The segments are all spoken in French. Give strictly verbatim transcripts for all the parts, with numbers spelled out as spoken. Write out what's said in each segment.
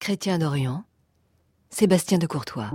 Chrétiens d'Orient, Sébastien de Courtois.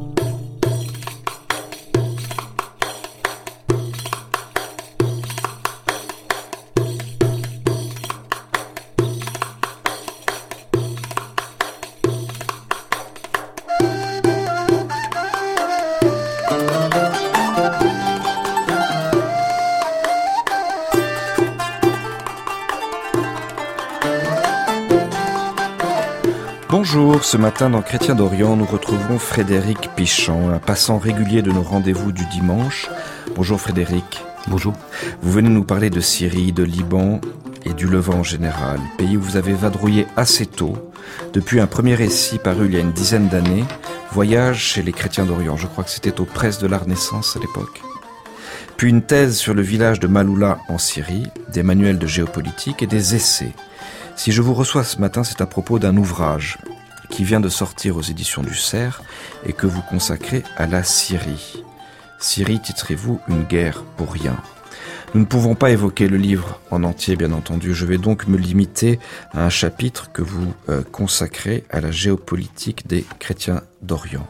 Bonjour, ce matin dans Chrétiens d'Orient, nous retrouvons Frédéric Pichant, un passant régulier de nos rendez-vous du dimanche. Bonjour Frédéric. Bonjour. Vous venez nous parler de Syrie, de Liban et du Levant en général, pays où vous avez vadrouillé assez tôt, depuis un premier récit paru il y a une dizaine d'années, Voyage chez les Chrétiens d'Orient. Je crois que c'était aux presses de la Renaissance à l'époque. Puis une thèse sur le village de Maaloula en Syrie, des manuels de géopolitique et des essais. Si je vous reçois ce matin, c'est à propos d'un ouvrage qui vient de sortir aux éditions du Cerf et que vous consacrez à la Syrie. Syrie, titrez-vous, une guerre pour rien. Nous ne pouvons pas évoquer le livre en entier, bien entendu. Je vais donc me limiter à un chapitre que vous euh, consacrez à la géopolitique des chrétiens d'Orient.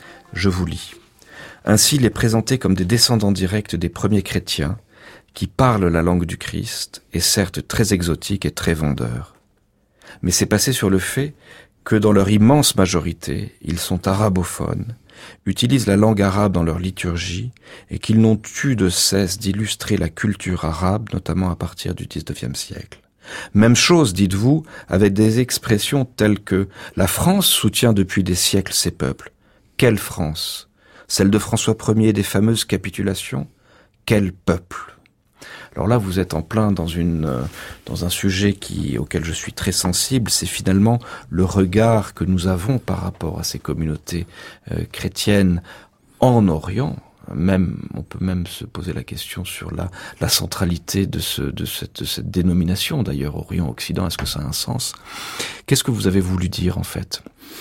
Je vous lis. Ainsi, il est présenté comme des descendants directs des premiers chrétiens qui parlent la langue du Christ, est certes très exotique et très vendeur. Mais c'est passé sur le fait que dans leur immense majorité, ils sont arabophones, utilisent la langue arabe dans leur liturgie et qu'ils n'ont eu de cesse d'illustrer la culture arabe, notamment à partir du dix-neuvième siècle. Même chose, dites-vous, avec des expressions telles que « la France soutient depuis des siècles ses peuples ». Quelle France ? Celle de François Ier des fameuses capitulations ? Quel peuple ? Alors là, vous êtes en plein dans une euh, dans un sujet qui auquel je suis très sensible, c'est finalement le regard que nous avons par rapport à ces communautés euh, chrétiennes en Orient. Même, on peut même se poser la question sur la la centralité de ce de cette de cette dénomination d'ailleurs Orient-Occident. Est-ce que ça a un sens ? Qu'est-ce que vous avez voulu dire en fait ?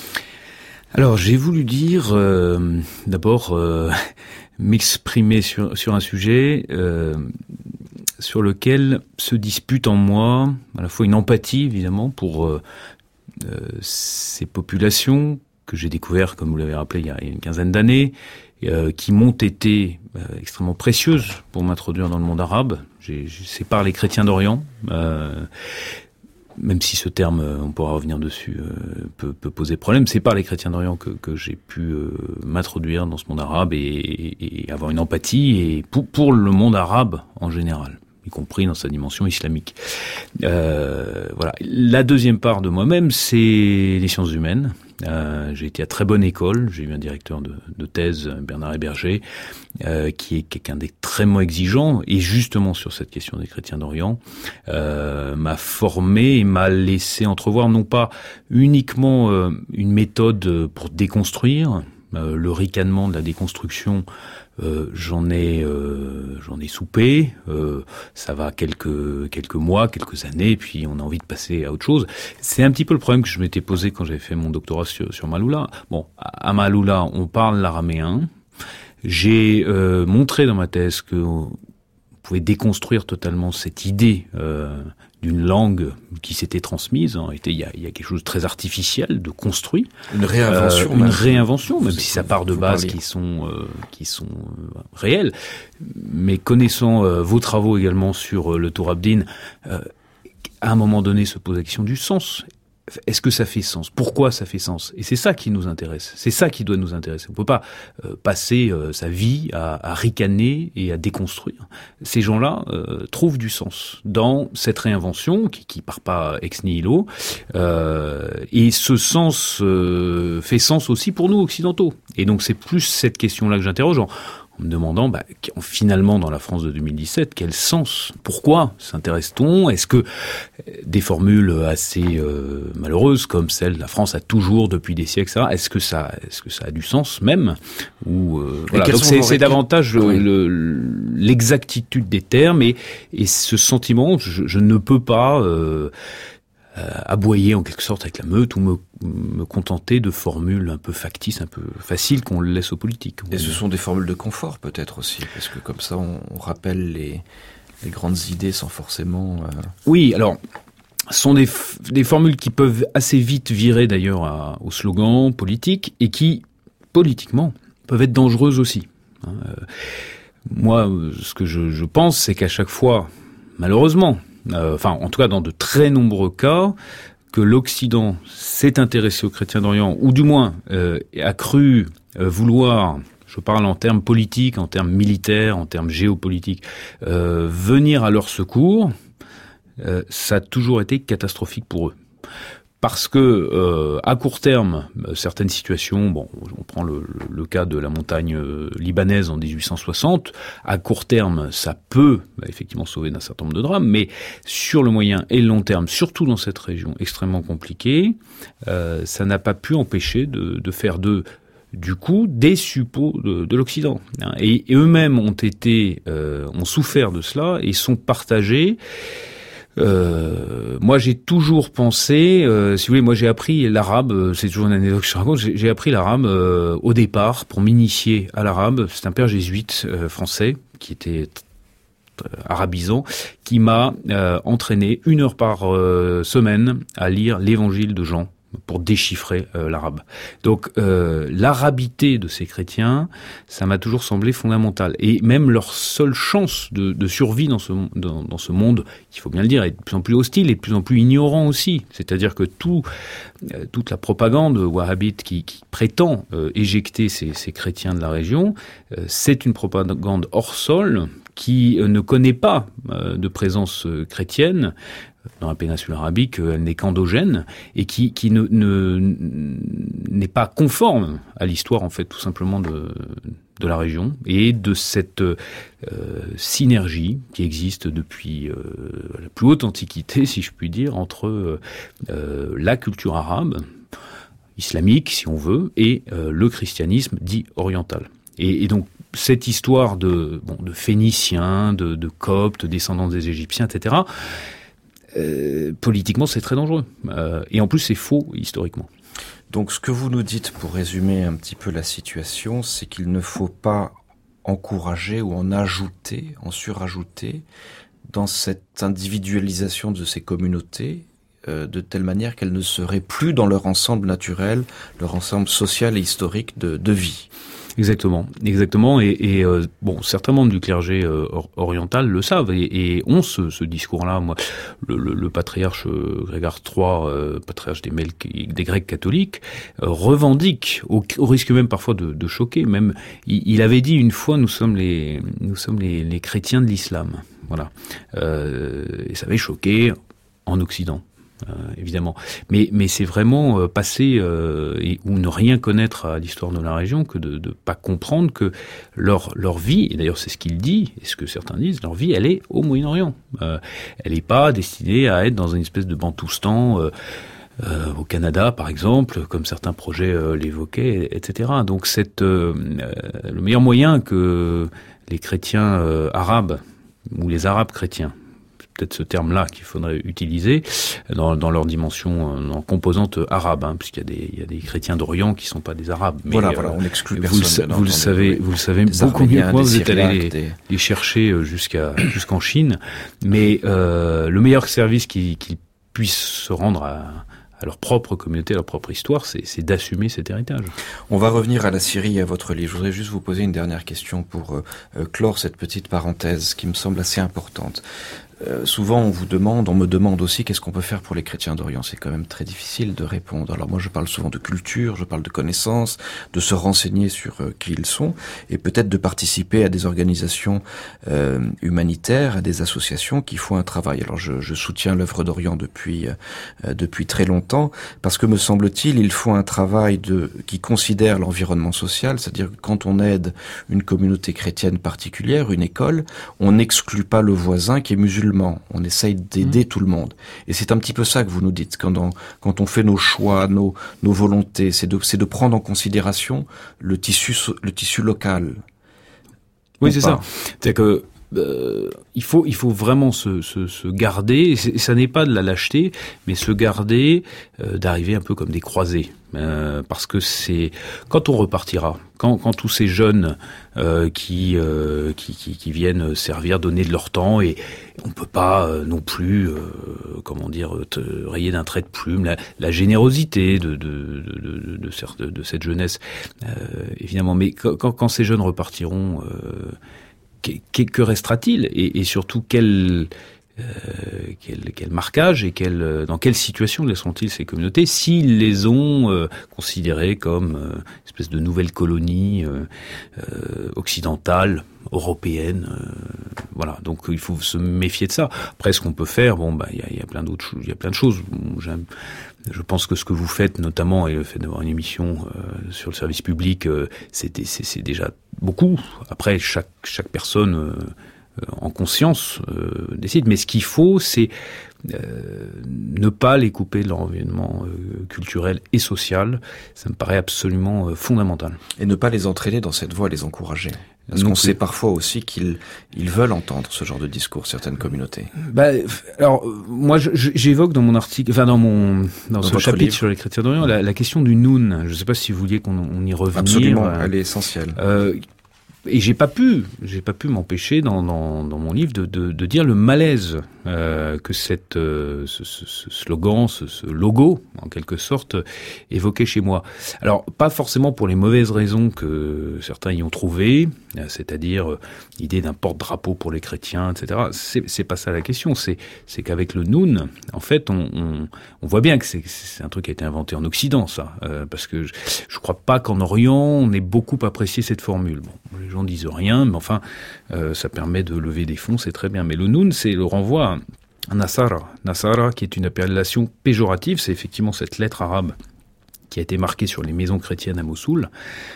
Alors, j'ai voulu dire euh, d'abord euh, m'exprimer sur sur un sujet euh, sur lequel se dispute en moi à la fois une empathie, évidemment, pour euh, euh, ces populations que j'ai découvert, comme vous l'avez rappelé, il y a, il y a une quinzaine d'années, euh, qui m'ont été euh, extrêmement précieuses pour m'introduire dans le monde arabe. J'ai, c'est par les chrétiens d'Orient, euh, même si ce terme, on pourra revenir dessus, euh, peut, peut poser problème, c'est par les chrétiens d'Orient que, que j'ai pu euh, m'introduire dans ce monde arabe et, et, et avoir une empathie et pour, pour le monde arabe en général, y compris dans sa dimension islamique. Euh, voilà. La deuxième part de moi-même, c'est les sciences humaines. Euh, j'ai été à très bonne école, j'ai eu un directeur de, de thèse, Bernard Héberger, euh, qui est quelqu'un d'extrêmement exigeant, et justement sur cette question des chrétiens d'Orient, euh, m'a formé et m'a laissé entrevoir non pas uniquement euh, une méthode pour déconstruire, euh, le ricanement de la déconstruction, Euh, j'en ai, euh, j'en ai soupé. Euh, ça va quelques quelques mois, quelques années, et puis on a envie de passer à autre chose. C'est un petit peu le problème que je m'étais posé quand j'avais fait mon doctorat sur, sur Maaloula. Bon, à Maaloula, on parle l'araméen. J'ai euh, montré dans ma thèse que on pouvait déconstruire totalement cette idée euh, d'une langue qui s'était transmise. En réalité, il y a, il y a quelque chose de très artificiel, de construit. Une réinvention. Euh, une réinvention, même si ça part de bases qui sont euh, qui sont euh, réelles. Mais connaissant euh, vos travaux également sur euh, le Tour Abdin, euh, à un moment donné se pose la question du sens. Est-ce que ça fait sens ? Pourquoi ça fait sens ? Et c'est ça qui nous intéresse. C'est ça qui doit nous intéresser. On peut pas euh, passer euh, sa vie à, à ricaner et à déconstruire. Ces gens-là euh, trouvent du sens dans cette réinvention qui, qui part pas ex nihilo. Euh, et ce sens euh, fait sens aussi pour nous occidentaux. Et donc c'est plus cette question-là que j'interroge. En, en me demandant, bah, finalement, dans la France de deux mille dix-sept, quel sens ? Pourquoi s'intéresse-t-on ? Est-ce que des formules assez euh, malheureuses, comme celle « la France a toujours, depuis des siècles », et cetera, est-ce que ça, est-ce que ça a du sens même ? Ou euh, voilà. Donc c'est, c'est davantage oui. le, l'exactitude des termes et, et ce sentiment, je, je ne peux pas euh, euh, aboyer en quelque sorte avec la meute ou me, me contenter de formules un peu factices, un peu faciles qu'on laisse aux politiques. Et ce sont des formules de confort peut-être aussi, parce que comme ça on, on rappelle les, les grandes idées sans forcément... Euh... Oui, alors... sont des, f- des formules qui peuvent assez vite virer d'ailleurs à, au slogan politique et qui, politiquement, peuvent être dangereuses aussi. Hein, euh, moi, ce que je, je pense, c'est qu'à chaque fois, malheureusement, euh, enfin, en tout cas dans de très nombreux cas, que l'Occident s'est intéressé aux chrétiens d'Orient, ou du moins euh, a cru euh, vouloir, je parle en termes politiques, en termes militaires, en termes géopolitiques, euh, venir à leur secours, euh, ça a toujours été catastrophique pour eux. Parce que euh, à court terme, certaines situations, bon, on prend le, le cas de la montagne euh, libanaise en dix-huit cent soixante, à court terme, ça peut bah, effectivement sauver d'un certain nombre de drames, mais sur le moyen et le long terme, surtout dans cette région extrêmement compliquée, euh, ça n'a pas pu empêcher de, de faire de du coup des suppôts de, de l'Occident. Et, et eux-mêmes ont été, euh, ont souffert de cela et sont partagés. Euh, moi, j'ai toujours pensé, euh, si vous voulez, moi j'ai appris l'arabe, euh, c'est toujours une anecdote que je raconte, j'ai, j'ai appris l'arabe euh, au départ pour m'initier à l'arabe. C'est un père jésuite euh, français qui était euh, arabisant, qui m'a euh, entraîné une heure par euh, semaine à lire l'évangile de Jean pour déchiffrer euh, l'arabe. Donc euh, l'arabité de ces chrétiens, ça m'a toujours semblé fondamental. Et même leur seule chance de, de survie dans ce, dans, dans ce monde, il faut bien le dire, est de plus en plus hostile et de plus en plus ignorant aussi. C'est-à-dire que tout, euh, toute la propagande wahhabite qui, qui prétend euh, éjecter ces, ces chrétiens de la région, euh, c'est une propagande hors sol qui euh, ne connaît pas euh, de présence euh, chrétienne dans la péninsule arabique, elle n'est qu'endogène et qui, qui ne, ne, n'est pas conforme à l'histoire, en fait, tout simplement de, de la région et de cette euh, synergie qui existe depuis euh, la plus haute antiquité, si je puis dire, entre euh, la culture arabe, islamique, si on veut, et euh, le christianisme dit oriental. Et, et donc, cette histoire de, bon, de Phéniciens, de, de Coptes, descendants des Égyptiens, et cetera, Euh, politiquement, c'est très dangereux. Euh, et en plus, c'est faux historiquement. Donc, ce que vous nous dites, pour résumer un petit peu la situation, c'est qu'il ne faut pas encourager ou en ajouter, en surajouter, dans cette individualisation de ces communautés, euh, de telle manière qu'elles ne seraient plus dans leur ensemble naturel, leur ensemble social et historique de, de vie. Exactement, exactement. Et, et euh, bon, certains membres du clergé euh, oriental le savent et, et ont ce, ce discours-là. Moi, le, le, le patriarche Grégare trois, euh, patriarche des, Melk, des Grecs catholiques, euh, revendique, au, au risque même parfois de, de choquer. Même, il, il avait dit une fois, nous sommes les, nous sommes les, les chrétiens de l'islam. Voilà. Euh, et ça avait choqué en Occident. Euh, évidemment, mais mais c'est vraiment euh, passer euh, et, ou ne rien connaître à l'histoire de la région que de de pas comprendre que leur leur vie, et d'ailleurs c'est ce qu'il dit et ce que certains disent, leur vie elle est au Moyen-Orient. Euh, elle n'est pas destinée à être dans une espèce de Bantoustan euh, euh, au Canada par exemple, comme certains projets euh, l'évoquaient, et cetera. Donc c'est euh, euh, le meilleur moyen que les chrétiens euh, arabes ou les arabes chrétiens, peut-être ce terme-là qu'il faudrait utiliser dans, dans leur dimension, en composante arabe, hein, puisqu'il y a des, il y a des chrétiens d'Orient qui sont pas des arabes. Mais voilà, euh, voilà, on exclut vous, personne. Le, vous le savez, vous le savez beaucoup mieux que moi. Vous êtes allé les, des... les chercher jusqu'à jusqu'en Chine, mais euh, le meilleur service qu'ils, qu'ils puissent se rendre à à leur propre communauté, à leur propre histoire, c'est, c'est d'assumer cet héritage. On va revenir à la Syrie et à votre livre. Je voudrais juste vous poser une dernière question pour euh, clore cette petite parenthèse qui me semble assez importante. Euh, souvent on vous demande, on me demande aussi qu'est-ce qu'on peut faire pour les chrétiens d'Orient. C'est quand même très difficile de répondre. Alors moi je parle souvent de culture, je parle de connaissances, de se renseigner sur euh, qui ils sont et peut-être de participer à des organisations euh, humanitaires, à des associations qui font un travail. Alors je, je soutiens l'œuvre d'Orient depuis euh, depuis très longtemps parce que me semble-t-il ils font un travail de qui considère l'environnement social, c'est-à-dire que quand on aide une communauté chrétienne particulière, une école, on n'exclut pas le voisin qui est musulman. On essaye d'aider mmh. tout le monde. Et c'est un petit peu ça que vous nous dites. Quand on, quand on fait nos choix, nos, nos volontés, c'est de, c'est de prendre en considération le tissu, le tissu local. Oui, c'est pas. ça. C'est-à-dire que euh, il faut il faut vraiment se se, se garder. Et ça n'est pas de la lâcheté, mais se garder euh, d'arriver un peu comme des croisés, euh, parce que c'est quand on repartira, quand quand tous ces jeunes euh, qui, euh, qui qui qui viennent servir, donner de leur temps, et on peut pas euh, non plus euh, comment dire te rayer d'un trait de plume la, la générosité de de de de, de, de, de cette jeunesse, euh, évidemment. Mais quand quand ces jeunes repartiront, euh, que, que restera-t-il, et, et surtout quel Euh, quel, quel marquage et quel, dans quelle situation laisseront-ils ces communautés s'ils les ont euh, considérées comme euh, une espèce de nouvelle colonie euh, euh, occidentale, européenne, euh, voilà. Donc il faut se méfier de ça. Après, ce qu'on peut faire, bon, bah, il y a, y a plein d'autres choses, il y a plein de choses. Bon, j'aime, je pense que ce que vous faites, notamment, et le fait d'avoir une émission euh, sur le service public, euh, c'est, c'est, c'est déjà beaucoup. Après, chaque chaque personne euh, en conscience euh, décide, mais ce qu'il faut, c'est euh, ne pas les couper de leur environnement euh, culturel et social. Ça me paraît absolument euh, fondamental. Et ne pas les entraîner dans cette voie, les encourager. Parce Donc, qu'on sait parfois aussi qu'ils ils veulent entendre ce genre de discours, certaines communautés. Bah, alors moi, je, j'évoque dans mon article, enfin dans mon dans, dans ce chapitre livre. Sur les chrétiens d'Orient, la, la question du noun. Je ne sais pas si vous vouliez qu'on on y revienne. Absolument, euh, elle est essentielle. Euh, Et j'ai pas pu, j'ai pas pu m'empêcher dans, dans, dans mon livre de, de, de dire le malaise euh, que cette, euh, ce, ce, ce slogan, ce, ce logo, en quelque sorte, évoquait chez moi. Alors, pas forcément pour les mauvaises raisons que certains y ont trouvées, c'est-à-dire euh, l'idée d'un porte-drapeau pour les chrétiens, et cetera. C'est, c'est pas ça la question. C'est, c'est qu'avec le noun, en fait, on, on, on voit bien que c'est, c'est un truc qui a été inventé en Occident, ça, euh, parce que je, je crois pas qu'en Orient on ait beaucoup apprécié cette formule. Bon, les gens disent rien, mais enfin, euh, ça permet de lever des fonds, c'est très bien. Mais le noun, c'est le renvoi à Nasara. Nasara, qui est une appellation péjorative, c'est effectivement cette lettre arabe qui a été marquée sur les maisons chrétiennes à Mossoul.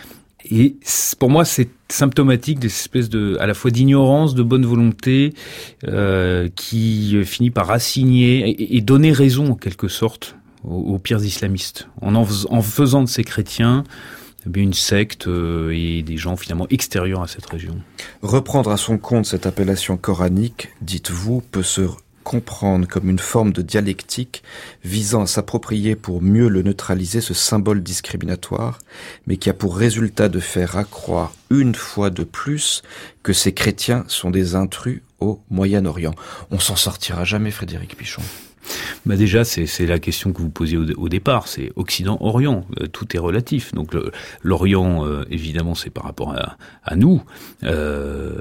Et pour moi, c'est symptomatique des espèces de, à la fois d'ignorance, de bonne volonté, euh, qui finit par assigner et, et donner raison, en quelque sorte, aux, aux pires islamistes. En, en, en faisant de ces chrétiens une secte euh, et des gens finalement extérieurs à cette région. Reprendre à son compte cette appellation coranique, dites-vous, peut se comprendre comme une forme de dialectique visant à s'approprier pour mieux le neutraliser ce symbole discriminatoire, mais qui a pour résultat de faire accroire une fois de plus que ces chrétiens sont des intrus au Moyen-Orient. On s'en sortira jamais, Frédéric Pichon. Bah déjà, c'est, c'est la question que vous posiez au, au départ, c'est Occident-Orient, euh, tout est relatif. Donc le, l'Orient, euh, évidemment, c'est par rapport à, à nous. Euh,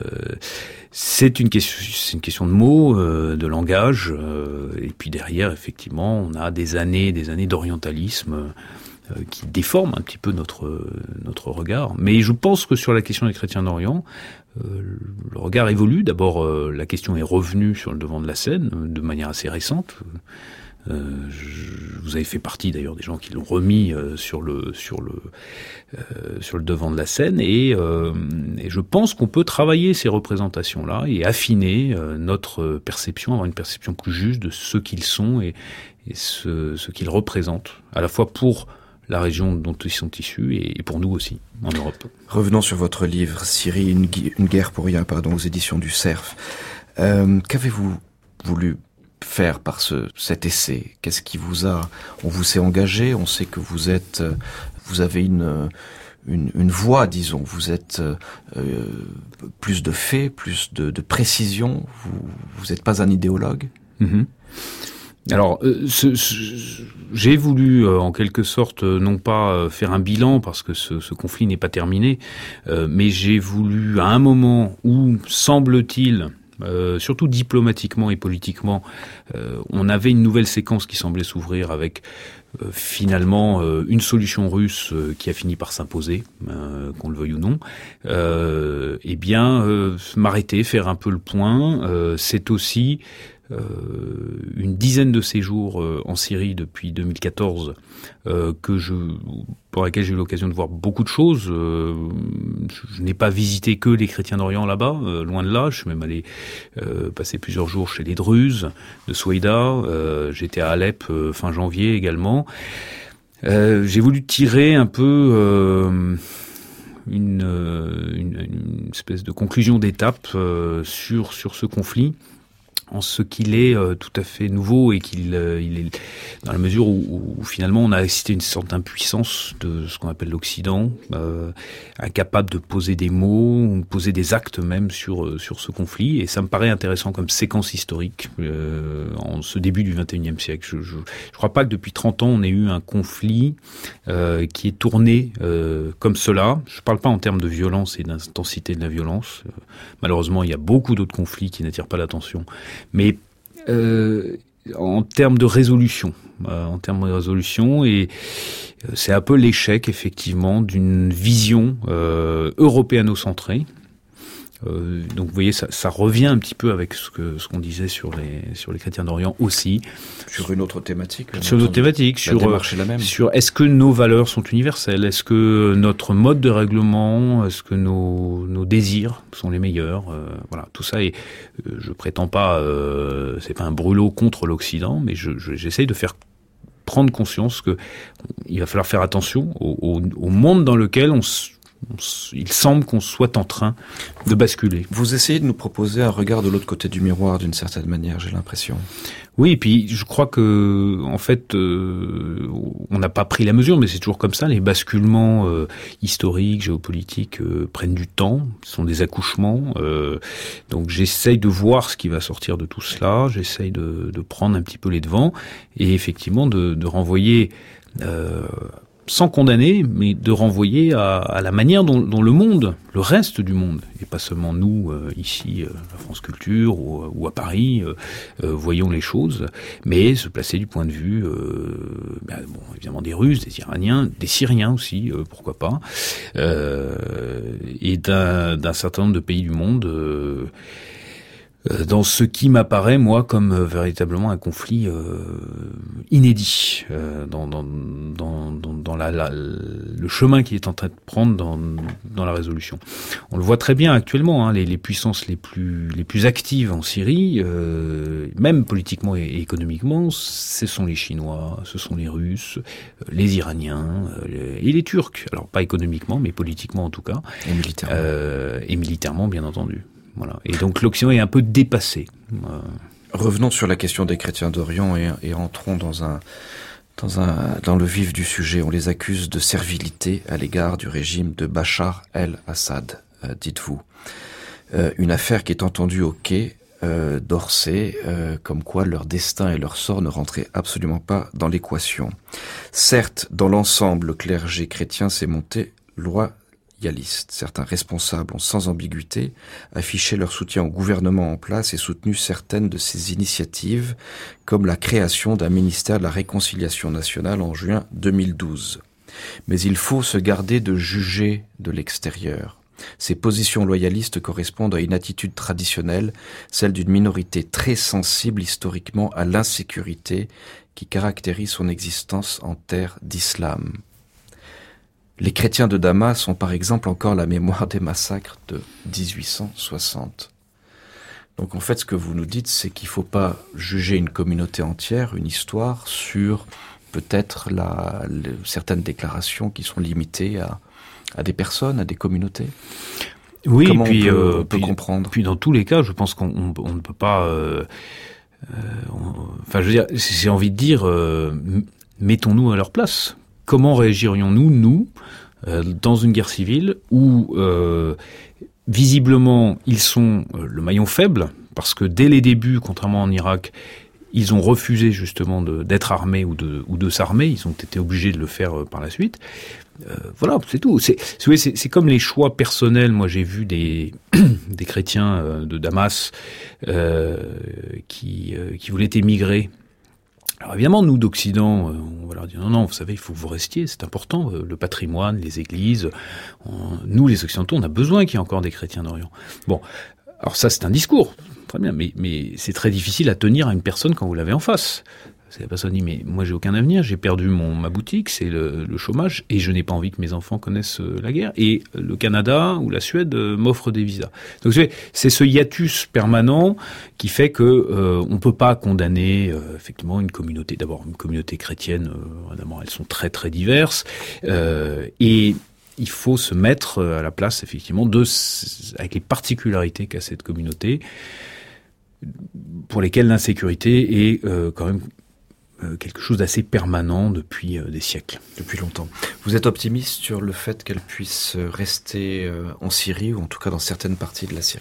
c'est une question, c'est une question de mots, euh, de langage, euh, et puis derrière, effectivement, on a des années, des années d'orientalisme euh, qui déforment un petit peu notre notre regard. Mais je pense que sur la question des chrétiens d'Orient, Euh, le regard évolue. D'abord, euh, la question est revenue sur le devant de la scène euh, de manière assez récente. Euh, je, vous avez fait partie d'ailleurs des gens qui l'ont remis euh, sur le sur le euh, sur le devant de la scène, et, euh, et je pense qu'on peut travailler ces représentations-là et affiner euh, notre perception, avoir une perception plus juste de ce qu'ils sont et, et ce, ce qu'ils représentent, à la fois pour la région dont ils sont issus et pour nous aussi, en Europe. Revenons sur votre livre, Syrie, une, gu- une guerre pour rien, pardon, aux éditions du Cerf. Euh, qu'avez-vous voulu faire par ce, cet essai? Qu'est-ce qui vous a... On vous s'est engagé, on sait que vous êtes... Vous avez une... Une, une voix, disons, vous êtes euh, plus de faits, plus de, de précision, vous n'êtes pas un idéologue. Mm-hmm. Alors, euh, ce, ce, j'ai voulu, euh, en quelque sorte, euh, non pas euh, faire un bilan, parce que ce, ce conflit n'est pas terminé, euh, mais j'ai voulu, à un moment où, semble-t-il, euh, surtout diplomatiquement et politiquement, euh, on avait une nouvelle séquence qui semblait s'ouvrir avec euh, finalement euh, une solution russe euh, qui a fini par s'imposer, euh, qu'on le veuille ou non, euh, eh bien, euh, m'arrêter, faire un peu le point, euh, c'est aussi... Euh, une dizaine de séjours euh, en Syrie depuis deux mille quatorze euh, que je, pour laquelle j'ai eu l'occasion de voir beaucoup de choses. Euh, je, je n'ai pas visité que les chrétiens d'Orient là-bas, euh, loin de là. Je suis même allé euh, passer plusieurs jours chez les Druzes de Souaïda. Euh, j'étais à Alep euh, fin janvier également. Euh, j'ai voulu tirer un peu... Euh, une, une, une espèce de conclusion d'étape euh, sur sur ce conflit, en ce qu'il est euh, tout à fait nouveau et qu'il euh, il est dans la mesure où, où finalement on a assisté à une sorte d'impuissance de ce qu'on appelle l'Occident, euh, incapable de poser des mots, ou poser des actes même sur euh, sur ce conflit. Et ça me paraît intéressant comme séquence historique euh, en ce début du vingt et unième siècle. Je, je je crois pas que depuis trente ans on ait eu un conflit euh, qui est tourné euh, comme cela. Je parle pas en termes de violence et d'intensité de la violence. Euh, malheureusement, il y a beaucoup d'autres conflits qui n'attirent pas l'attention. Mais euh, en termes de résolution, euh, en termes de résolution, et euh, c'est un peu l'échec effectivement d'une vision euh, européano-centrée. Euh, donc vous voyez, ça, ça revient un petit peu avec ce que ce qu'on disait sur les sur les chrétiens d'Orient aussi. Sur une autre thématique. Sur une autre thématique, la sur démarche est la même. Sur est-ce que nos valeurs sont universelles, est-ce que notre mode de règlement, est-ce que nos nos désirs sont les meilleurs, euh, voilà, tout ça. Et euh, je prétends pas, euh, c'est pas un brûlot contre l'Occident, mais je, je j'essaye de faire prendre conscience que il va falloir faire attention au, au, au monde dans lequel on s- il semble qu'on soit en train de basculer. Vous essayez de nous proposer un regard de l'autre côté du miroir, d'une certaine manière, j'ai l'impression. Oui, et puis je crois que, en fait, euh, on n'a pas pris la mesure, mais c'est toujours comme ça. Les basculements euh, historiques, géopolitiques euh, prennent du temps, ce sont des accouchements. Euh, donc j'essaye de voir ce qui va sortir de tout cela. J'essaye de, de prendre un petit peu les devants et effectivement de, de renvoyer. Euh, sans condamner, mais de renvoyer à, à la manière dont, dont le monde, le reste du monde, et pas seulement nous, euh, ici, euh, à France Culture, ou, ou à Paris, euh, euh, voyons les choses, mais se placer du point de vue, euh, ben, bon, évidemment des Russes, des Iraniens, des Syriens aussi, euh, pourquoi pas, euh, et d'un, d'un certain nombre de pays du monde, euh, dans ce qui m'apparaît, moi, comme euh, véritablement un conflit euh, inédit euh, dans, dans, dans, dans, dans la, la, le chemin qu'il est en train de prendre dans, dans la résolution. On le voit très bien actuellement, hein, les, les puissances les plus, les plus actives en Syrie, euh, même politiquement et, et économiquement, ce sont les Chinois, ce sont les Russes, euh, les Iraniens euh, les, et les Turcs. Alors pas économiquement, mais politiquement en tout cas. Et militairement. Euh, et militairement, bien entendu. Voilà. Et donc l'Occident est un peu dépassé. Euh... Revenons sur la question des chrétiens d'Orient et, et entrons dans un, dans un, dans le vif du sujet. On les accuse de servilité à l'égard du régime de Bachar el-Assad, euh, dites-vous. Euh, une affaire qui est entendue au quai euh, d'Orsay, euh, comme quoi leur destin et leur sort ne rentraient absolument pas dans l'équation. Certes, dans l'ensemble, le clergé chrétien s'est monté loyaliste. Certains responsables ont sans ambiguïté affiché leur soutien au gouvernement en place et soutenu certaines de ses initiatives, comme la création d'un ministère de la Réconciliation nationale en juin deux mille douze. Mais il faut se garder de juger de l'extérieur. Ces positions loyalistes correspondent à une attitude traditionnelle, celle d'une minorité très sensible historiquement à l'insécurité qui caractérise son existence en terre d'islam. Les chrétiens de Damas ont par exemple encore la mémoire des massacres de dix-huit cent soixante. Donc en fait, ce que vous nous dites, c'est qu'il ne faut pas juger une communauté entière, une histoire, sur peut-être la, le, certaines déclarations qui sont limitées à, à des personnes, à des communautés. Oui, Comment puis, on peut, euh, on peut puis, comprendre. Puis dans tous les cas, je pense qu'on on, on ne peut pas... Euh, euh, on, enfin, je veux dire, j'ai envie de dire, euh, mettons-nous à leur place. Comment réagirions-nous, nous, euh, dans une guerre civile où, euh, visiblement, ils sont euh, le maillon faible, parce que dès les débuts, contrairement en Irak, ils ont refusé justement de, d'être armés ou de, ou de s'armer, ils ont été obligés de le faire euh, par la suite. Euh, voilà, c'est tout. C'est, c'est, c'est, c'est comme les choix personnels. Moi, j'ai vu des, des chrétiens euh, de Damas euh, qui, euh, qui voulaient émigrer. Alors évidemment, nous d'Occident, on va leur dire non, non, vous savez, il faut que vous restiez, c'est important, le patrimoine, les églises. On, nous, les Occidentaux, on a besoin qu'il y ait encore des chrétiens d'Orient. Bon, alors ça, c'est un discours, très bien, mais, mais c'est très difficile à tenir à une personne quand vous l'avez en face. C'est la personne dit, mais moi j'ai aucun avenir, j'ai perdu mon ma boutique, c'est le, le chômage, et je n'ai pas envie que mes enfants connaissent la guerre. Et le Canada ou la Suède m'offrent des visas. Donc c'est, c'est ce hiatus permanent qui fait que euh, on peut pas condamner euh, effectivement une communauté. D'abord une communauté chrétienne, euh, évidemment elles sont très très diverses, euh, et il faut se mettre à la place, effectivement, de, avec les particularités qu'a cette communauté, pour lesquelles l'insécurité est euh, quand même euh, quelque chose d'assez permanent depuis euh, des siècles. Depuis longtemps. Vous êtes optimiste sur le fait qu'elle puisse rester euh, en Syrie, ou en tout cas dans certaines parties de la Syrie ?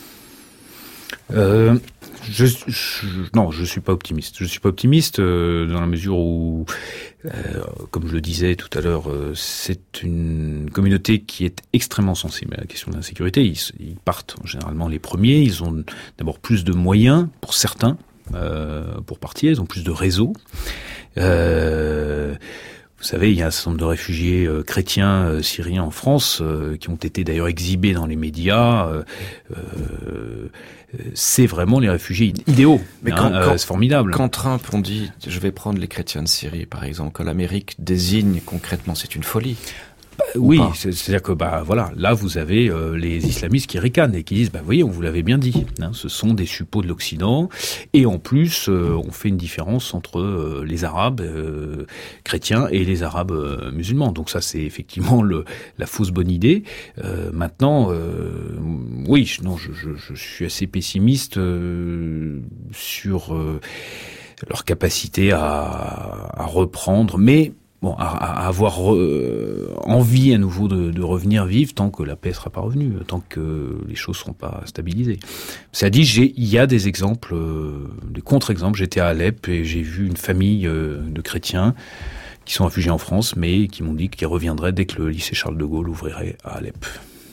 Euh, je, je, non, je suis pas optimiste. Je suis pas optimiste euh, dans la mesure où, euh, comme je le disais tout à l'heure, euh, c'est une communauté qui est extrêmement sensible à la question de l'insécurité. Ils, ils partent généralement les premiers. Ils ont d'abord plus de moyens pour certains euh, pour partir. Ils ont plus de réseaux. Euh, Vous savez, il y a un certain nombre de réfugiés euh, chrétiens euh, syriens en France euh, qui ont été d'ailleurs exhibés dans les médias. Euh, euh, c'est vraiment les réfugiés idéaux. Mais hein, quand, euh, c'est formidable. Quand Trump, on dit « je vais prendre les chrétiens de Syrie », par exemple, quand l'Amérique désigne concrètement, c'est une folie. Bah, oui, c'est, c'est-à-dire que bah voilà, là vous avez euh, les islamistes qui ricanent et qui disent bah voyez, on vous l'avait bien dit, hein, ce sont des suppôts de l'Occident et en plus euh, on fait une différence entre euh, les Arabes euh, chrétiens et les Arabes euh, musulmans. Donc ça c'est effectivement le la fausse bonne idée. Euh, maintenant, euh, oui, non, je, je, je suis assez pessimiste euh, sur euh, leur capacité à, à reprendre, mais Bon, à, à avoir euh, envie à nouveau de, de revenir vivre tant que la paix sera pas revenue, tant que les choses seront pas stabilisées. Ça dit, j'ai, il y a des exemples, euh, des contre-exemples. J'étais à Alep et j'ai vu une famille euh, de chrétiens qui sont réfugiés en France, mais qui m'ont dit qu'ils reviendraient dès que le lycée Charles de Gaulle ouvrirait à Alep.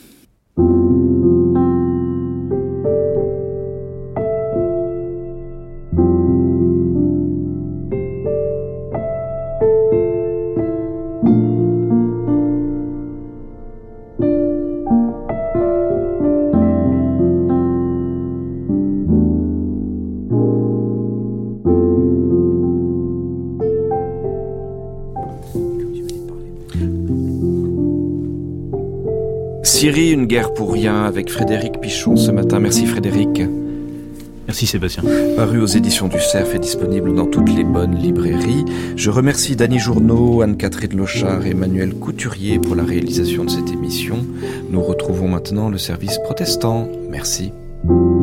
Syrie, une guerre pour rien, avec Frédéric Pichon ce matin. Merci Frédéric. Merci Sébastien. Paru aux éditions du Cerf et disponible dans toutes les bonnes librairies. Je remercie Dany Journeau, Anne-Catherine Lochard et Emmanuel Couturier pour la réalisation de cette émission. Nous retrouvons maintenant le service protestant. Merci.